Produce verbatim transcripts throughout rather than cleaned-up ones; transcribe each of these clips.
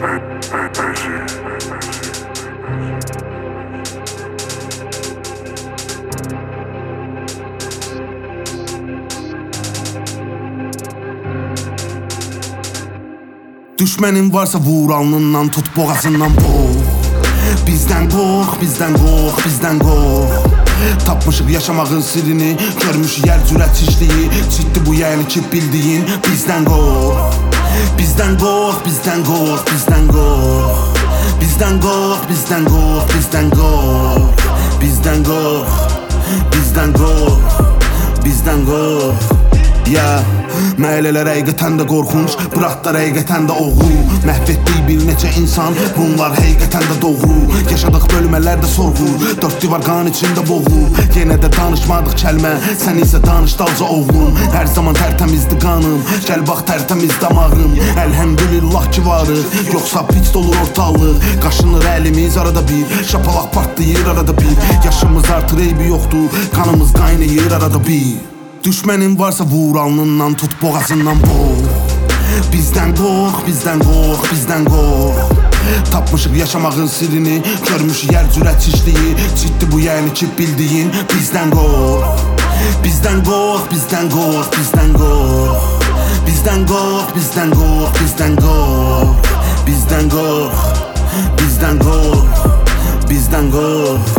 Düşmənin varsa vur alnından, tut boğazından boğ. Bizdən qorx, bizdən qorx, bizdən qorx. Tapmışıq yaşamağın sirrini, görmüşük yer cürətçiliyi. Ciddi bu yəni ki bildiyin, bizdən qorx. Bizdən qorx, bizdən qorx, bizdən qorx. Bizdən qorx, bizdən qorx, bizdən qorx. Bizdən qorx, bizdən qorx, bizdən qorx. Ya, məhəllələr həqiqətən də qorxunç, bıraklar həqiqətən də oğru. Məhv etdiyi bir neçə insan, bunlar həqiqətən də doğru. Yaşadıq bölmələrdə sorğu, dörd divar qan içində boğu. Yenə də danışmadıq kəlmə, sən isə danış dalca oğlum. Hər zaman tərtəmizdi qanım, gəl bax tərtəmiz damağım. Əlhəmdülillah ki varıq, yoxsa piç dolur ortalıq. Qaşınır əlimiz arada bir, şapalaq partlayır arada bir. Yaşımız artır eybi yoxdur, qanımız qaynayır arada bir. Düşmənin varsa vur alnından, tut boğazından boğ. Bizdən qorx, bizdən qorx, bizdən qorx. Tapmışıq yaşamağın sirrini, görmüşük yer cürətçiliyi. Ciddi bu yəni ki bildiyin, bizdən qorx. Bizdən qorx, bizdən qorx, bizdən qorx. Bizdən qorx, bizdən qorx, bizdən qorx. Bizdən qorx, bizdən qorx, bizdən qorx.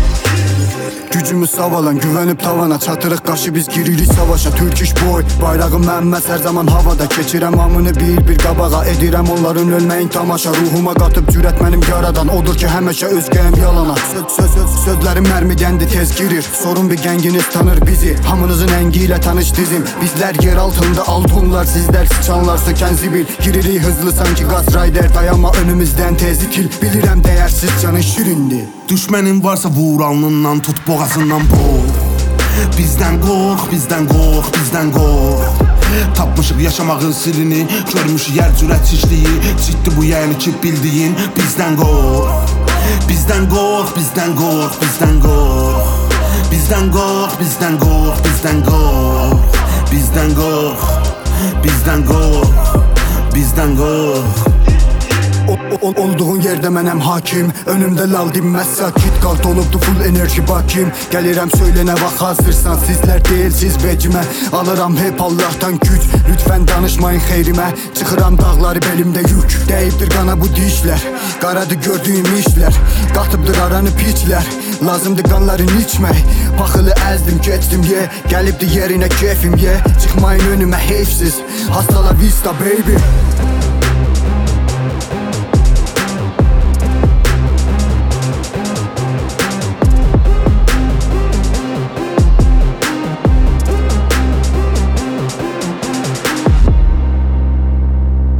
Gücümüz savalan, güvenip tavana çatırıq qaşı biz giririk savaşa. Türk iş boy, bayrağı mənməz hər zaman havada. Keçirəm amını bir-bir qabağa, edirəm onların ölməyin tamaşa. Ruhuma qatıb cürət mənim yaradan, odur ki həmişə özgəyəm yalana. Söz, söz, söz, sözlərim mərmidəndir tez girir, sorun bir gənginiz tanır bizi. Hamınızın əngi ilə tanış dizim, bizlər yer altında altunlar, sizlər sıçanlar sökən zibil. Giririk hızlı sanki Ghost Rider, dayanma önümüzdən tez itil. Bilirəm dəyərsiz canın şirindir. Düşmənin varsa vur alnından, tut boğazından boğ. Bizdən qorx, bizdən qorx, bizdən qorx. Tapmışıq yaşamağın sirrini, görmüşük yer cürətçiliyi. Ciddi bu yəni ki bildiyin, bizdən qorx. Bizdən qorx, bizdən qorx, bizdən qorx. Bizdən qorx, bizdən qorx, bizdən qorx. Bizdən qorx, bizdən qorx, bizdən qorx. Ol, olduğun yerde mənəm hakim, önümdə lal dinməz sakit. Qalt olubdu full enerji bakim, gəlirəm söylə nə vaxt hazırsan. Sizlər deyil siz vecimə, alıram hep Allah'tan güc. Lütfen danışmayın xeyrimə, çıxıram dağları belimdə yük. Deyibdir qana bu dişlər, qaradı gördüyüm işlər. Qatıbdır aranı piçlər, lazımdır qanların içmək. Paxılı əzdim keçdim ye, gəlibdi yerinə keyfim ye. Çıxmayın önümə heyfsiz, hasta la vista baby.